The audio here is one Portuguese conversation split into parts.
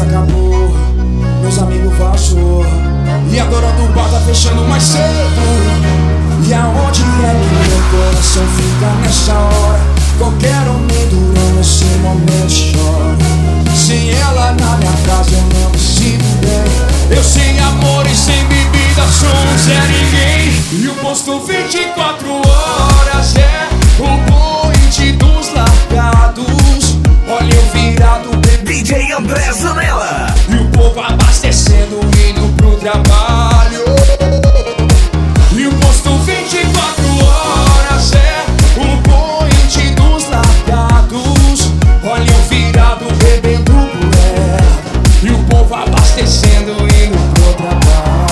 acabou, meus amigos vazou, e a dona do bar tá fechando mais cedo. E aonde é que meu coração fica nessa hora? Qualquer homem durante esse momento chora. Sem ela na minha casa eu não me sinto bem. Eu sem amor e sem bebida sou um Zé Ninguém. E o posto 24 horas é o point dos largados. Olha eu virado bebê DJ André Zanella. e o povo abastecendo, indo pro trabalho. E o posto 24 horas é o point dos largados. Olha eu virado bebendo por ela e o povo abastecendo, indo pro trabalho.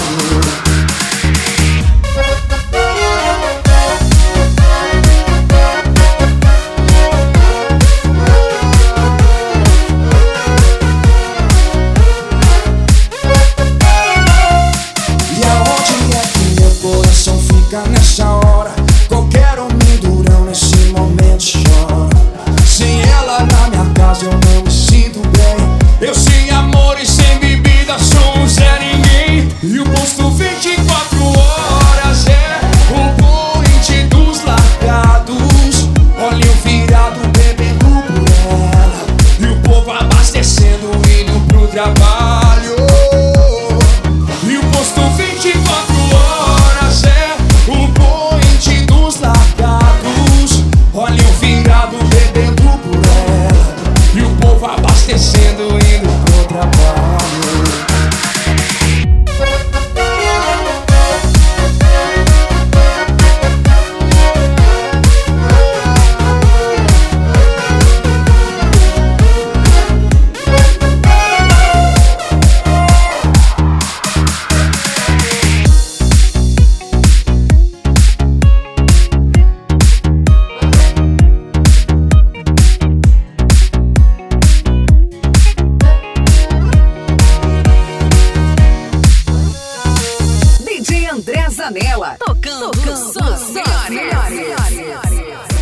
E aonde é que meu coração fica nessa hora? Qualquer homem durão nesse momento chora. Sem ela na minha casa eu não me sinto bem. Eu sem amor e sem bebida sou um Zé Ninguém. E o posto 24 horas é o point dos largados. Olha eu virado bebendo por ela e o povo abastecendo, indo pro trabalho. E o posto 24 horas é o point dos largados. Olha eu virado bebendo por ela e o povo abastecendo, indo pro trabalho. DJ André Zanella. Tocando só as melhores.